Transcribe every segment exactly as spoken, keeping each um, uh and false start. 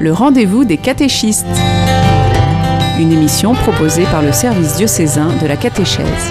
Le rendez-vous des catéchistes. Une émission proposée par le service diocésain de la catéchèse.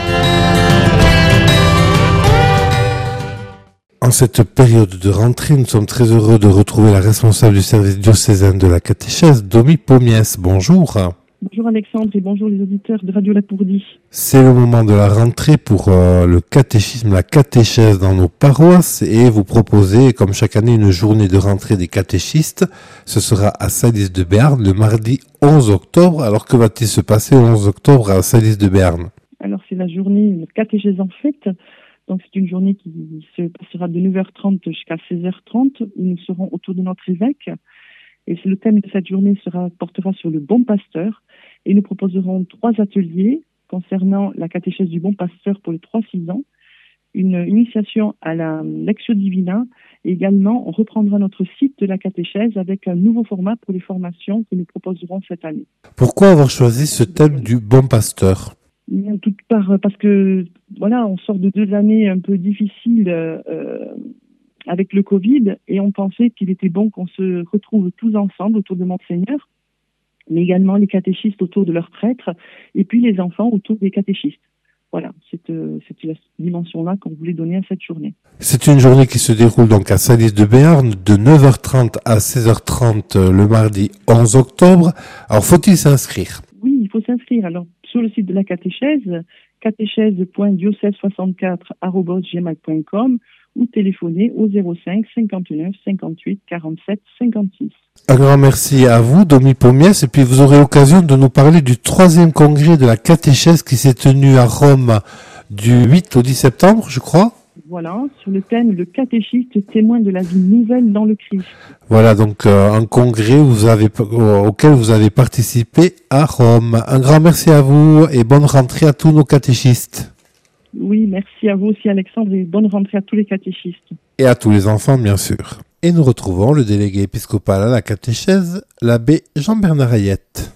En cette période de rentrée, nous sommes très heureux de retrouver la responsable du service diocésain de la catéchèse, Domi Pomiès. Bonjour. Bonjour Alexandre et bonjour les auditeurs de Radio Lapourdie. C'est le moment de la rentrée pour euh, le catéchisme, la catéchèse dans nos paroisses, et vous proposez, comme chaque année, une journée de rentrée des catéchistes. Ce sera à Salis de Béarn le mardi onze octobre. Alors que va-t-il se passer le onze octobre à Salis de Béarn? Alors c'est la journée de catéchèse en fête. Donc c'est une journée qui se passera de neuf heures trente jusqu'à seize heures trente, où nous serons autour de notre évêque. Et le thème de cette journée sera, portera sur le bon pasteur. Et nous proposerons trois ateliers concernant la catéchèse du bon pasteur pour les trois six ans, une initiation à la Lectio Divina, et également on reprendra notre site de la catéchèse avec un nouveau format pour les formations que nous proposerons cette année. Pourquoi avoir choisi ce thème du bon pasteur? Tout part parce que voilà, on sort de deux années un peu difficiles euh, avec le Covid, et on pensait qu'il était bon qu'on se retrouve tous ensemble autour de Monseigneur, mais également les catéchistes autour de leurs prêtres, et puis les enfants autour des catéchistes. Voilà, c'est, euh, c'est la dimension-là qu'on voulait donner à cette journée. C'est une journée qui se déroule donc à Salis de Béarn de neuf heures trente à seize heures trente le mardi onze octobre. Alors, faut-il s'inscrire? Oui, il faut s'inscrire. Alors, sur le site de la catéchèse, catéchèse point diocèse soixante-quatre arobase gmail point com, ou téléphoner au zéro cinq cinquante-neuf cinquante-huit quarante-sept cinquante-six. Un grand merci à vous, Domi Pomiès, et puis vous aurez l'occasion de nous parler du troisième congrès de la catéchèse qui s'est tenu à Rome du huit au dix septembre, je crois. Voilà, sur le thème « Le catéchiste témoin de la vie nouvelle dans le Christ ». Voilà, donc euh, un congrès où vous avez, euh, auquel vous avez participé à Rome. Un grand merci à vous et bonne rentrée à tous nos catéchistes. Oui, merci à vous aussi Alexandre, et bonne rentrée à tous les catéchistes. Et à tous les enfants, bien sûr. Et nous retrouvons le délégué épiscopal à la catéchèse, l'abbé Jean-Bernard Hayette.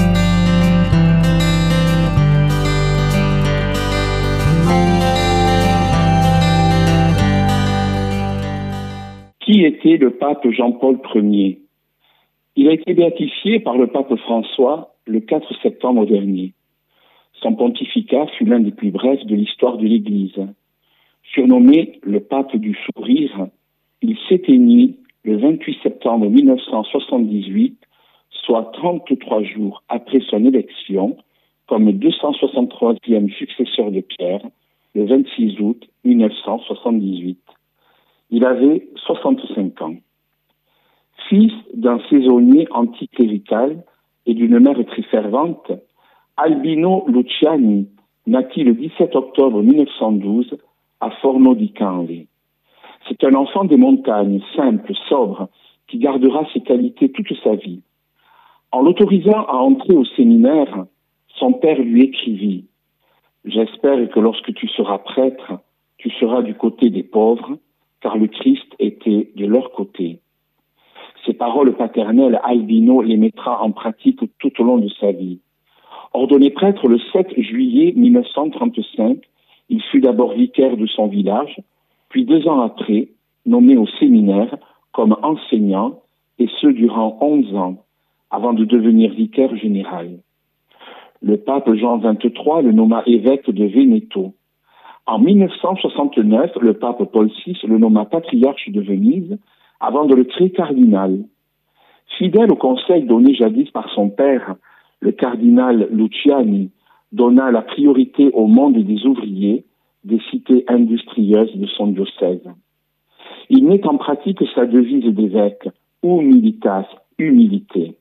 Qui était le pape Jean-Paul Ier? Il a été béatifié par le pape François le quatre septembre dernier. Son pontificat fut l'un des plus brefs de l'histoire de l'Église. Surnommé le pape du sourire, il s'éteignit le vingt-huit septembre mille neuf cent soixante-dix-huit, soit trente-trois jours après son élection, comme deux cent soixante-troisième successeur de Pierre, le vingt-six août mille neuf cent soixante-dix-huit. Il avait soixante-cinq ans. Fils d'un saisonnier anticlérical et d'une mère très fervente, Albino Luciani naquit le dix-sept octobre mille neuf cent douze à Forno di Canle. C'est un enfant des montagnes, simple, sobre, qui gardera ses qualités toute sa vie. En l'autorisant à entrer au séminaire, son père lui écrivit « J'espère que lorsque tu seras prêtre, tu seras du côté des pauvres, car le Christ était de leur côté. » Ces paroles paternelles, Albino les mettra en pratique tout au long de sa vie. Ordonné prêtre le sept juillet mille neuf cent trente-cinq, il fut d'abord vicaire de son village, puis deux ans après, nommé au séminaire comme enseignant, et ce durant onze ans, avant de devenir vicaire général. Le pape Jean vingt-trois le nomma évêque de Veneto. En mille neuf cent soixante-neuf, le pape Paul six le nomma patriarche de Venise, avant de le créer cardinal. Fidèle au conseil donné jadis par son père, le cardinal Luciani donna la priorité au monde des ouvriers des cités industrieuses de son diocèse. Il met en pratique sa devise d'évêque, humilitas, humilité.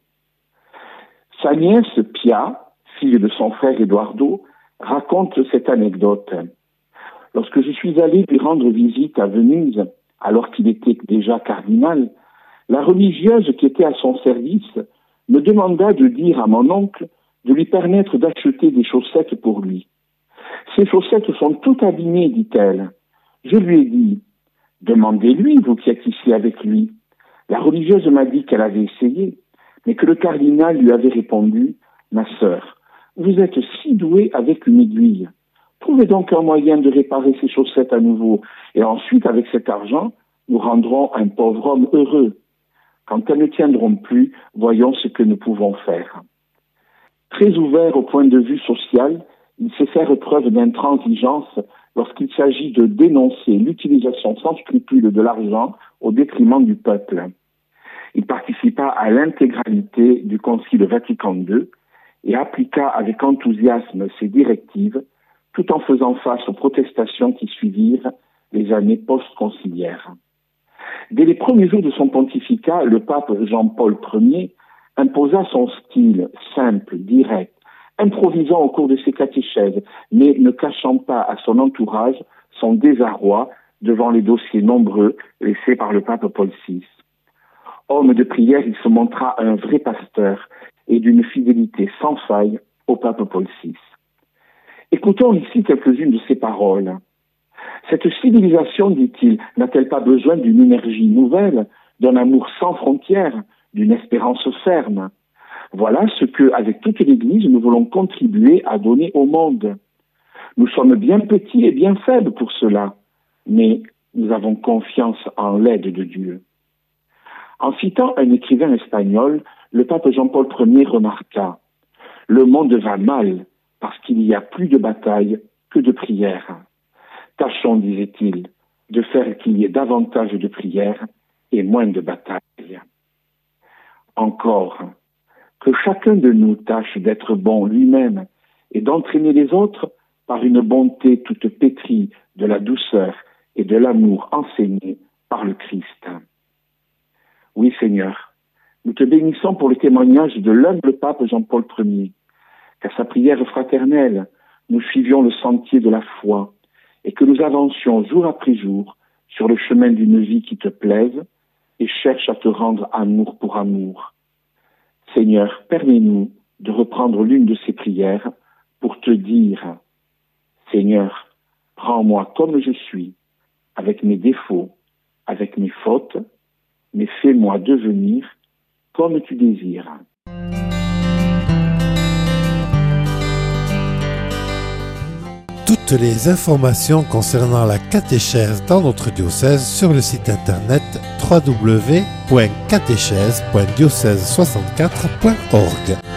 Sa nièce Pia, fille de son frère Eduardo, raconte cette anecdote. Lorsque je suis allé lui rendre visite à Venise, alors qu'il était déjà cardinal, la religieuse qui était à son service me demanda de dire à mon oncle de lui permettre d'acheter des chaussettes pour lui. Ces chaussettes sont toutes abîmées, dit-elle. Je lui ai dit, demandez-lui, vous qui êtes ici avec lui. La religieuse m'a dit qu'elle avait essayé, mais que le cardinal lui avait répondu, ma sœur, vous êtes si douée avec une aiguille. Trouvez donc un moyen de réparer ces chaussettes à nouveau, et ensuite, avec cet argent, nous rendrons un pauvre homme heureux. Quand elles ne tiendront plus, voyons ce que nous pouvons faire. Très ouvert au point de vue social, il sait faire preuve d'intransigeance lorsqu'il s'agit de dénoncer l'utilisation sans scrupule de l'argent au détriment du peuple. Il participa à l'intégralité du Concile Vatican deux et appliqua avec enthousiasme ses directives, tout en faisant face aux protestations qui suivirent les années post-conciliaires. Dès les premiers jours de son pontificat, le pape Jean-Paul Ier imposa son style simple, direct, improvisant au cours de ses catéchèses, mais ne cachant pas à son entourage son désarroi devant les dossiers nombreux laissés par le pape Paul six. Homme de prière, il se montra un vrai pasteur et d'une fidélité sans faille au pape Paul six. Écoutons ici quelques-unes de ses paroles. Cette civilisation, dit-il, n'a-t-elle pas besoin d'une énergie nouvelle, d'un amour sans frontières, d'une espérance ferme? Voilà ce que, avec toute l'Église, nous voulons contribuer à donner au monde. Nous sommes bien petits et bien faibles pour cela, mais nous avons confiance en l'aide de Dieu. En citant un écrivain espagnol, le pape Jean-Paul Ier remarqua « Le monde va mal parce qu'il y a plus de batailles que de prières. Tâchons, disait-il, de faire qu'il y ait davantage de prières et moins de batailles. » Encore, que chacun de nous tâche d'être bon lui-même et d'entraîner les autres par une bonté toute pétrie de la douceur et de l'amour enseigné par le Christ. Oui, Seigneur, nous te bénissons pour le témoignage de l'humble pape Jean-Paul Ier, qu'à sa prière fraternelle, nous suivions le sentier de la foi et que nous avancions jour après jour sur le chemin d'une vie qui te plaise et cherche à te rendre amour pour amour. Seigneur, permets-nous de reprendre l'une de ces prières pour te dire « Seigneur, prends-moi comme je suis, avec mes défauts, avec mes fautes, mais fais-moi devenir comme tu désires. » Toutes les informations concernant la catéchèse dans notre diocèse sur le site internet w w w point catéchèse point diocèse soixante-quatre point org.